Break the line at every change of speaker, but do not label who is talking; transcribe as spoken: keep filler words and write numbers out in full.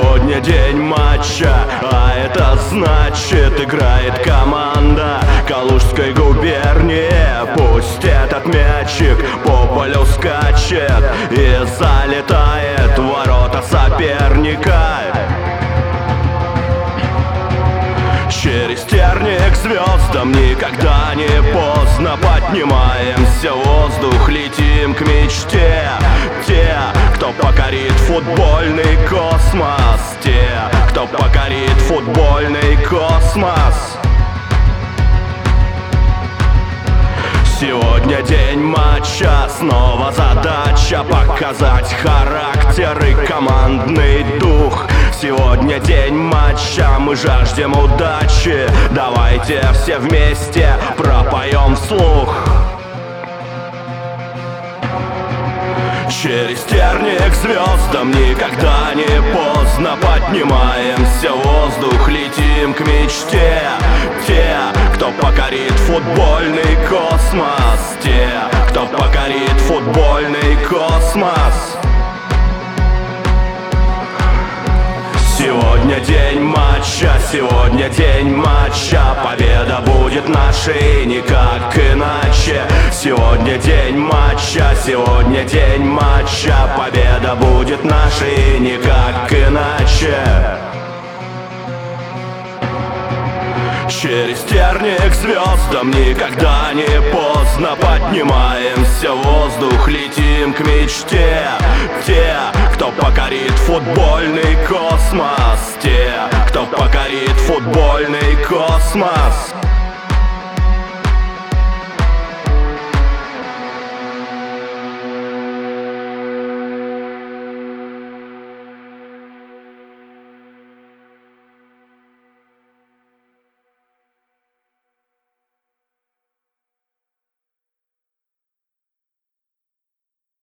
Сегодня день матча, а это значит, играет команда Калужской губернии. Пусть этот мячик по полю скачет и залетает в ворота соперника. Через терник к звездам никогда не поздно. Поднимаемся в воздух, летим к мечте. Те, кто покорит футбольный космос. Те, кто покорит футбольный космос. Сегодня день матча, снова задача показать характер и командный дух. Сегодня день матча, мы жаждем удачи. Давайте все вместе пропоем вслух. Через терник к звездам никогда не поздно. Поднимаемся в воздух, летим к мечте. Те, кто покорит футбольный космос. Те, кто покорит футбольный космос. Сегодня день матча, сегодня день матча. Победа будет нашей, никак иначе. Сегодня день матча, сегодня день матча. Победа будет нашей, никак иначе. Через терник к звездам никогда не поздно. Поднимаемся в воздух, летим к мечте. Те, кто покорит футбольный космос. Те, кто покорит футбольный космос.